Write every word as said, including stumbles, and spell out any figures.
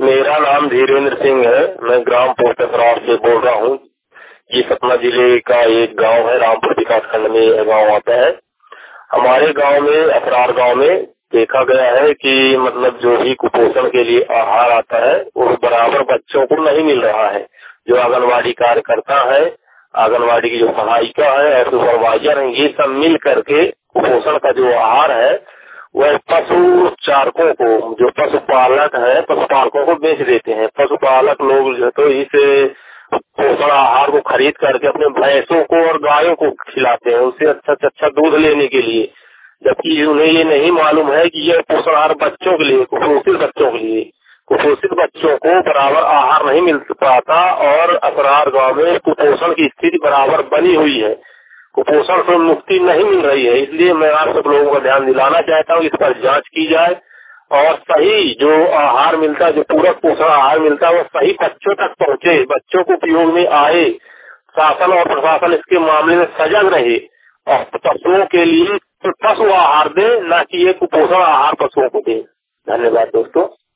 मेरा नाम धीरेन्द्र सिंह है। मैं ग्राम पोस्ट असरार से बोल रहा हूँ। ये सतना जिले का एक गांव है, रामपुर विकास खंड में यह गाँव आता है। हमारे गांव में, असरार गांव में देखा गया है कि मतलब जो भी कुपोषण के लिए आहार आता है वो बराबर बच्चों को नहीं मिल रहा है। जो आंगनवाड़ी कार्यकर्ता है, आंगनवाड़ी की जो सहायिका है और सुपरवाइजर है, ये सब मिल करके कुपोषण का जो आहार है वह पशु चारकों को, जो पशुपालक है, पशुपालकों को बेच देते हैं। पशुपालक लोग जो तो इस पोषण आहार को खरीद करके अपने भैंसों को और गायों को खिलाते हैं, उससे अच्छा से अच्छा दूध लेने के लिए। जबकि उन्हें ये नहीं मालूम है कि यह पोषण आहार बच्चों के लिए, कुपोषित बच्चों के लिए, कुपोषित बच्चों को बराबर आहार नहीं मिल पाता और असरार गांव में कुपोषण की स्थिति बराबर बनी हुई है। कुपोषण से मुक्ति नहीं मिल रही है। इसलिए मैं आप सब लोगों को ध्यान दिलाना चाहता हूँ, इस पर जांच की जाए और सही जो आहार मिलता है, जो पूरक पोषण आहार मिलता है, वो सही बच्चों तक पहुँचे, बच्चों को उपयोग में आए। शासन और प्रशासन इसके मामले में सजग रहे और पशुओं के लिए पशु आहार दे, न कि ये कुपोषण आहार पशुओं को दे। धन्यवाद दोस्तों।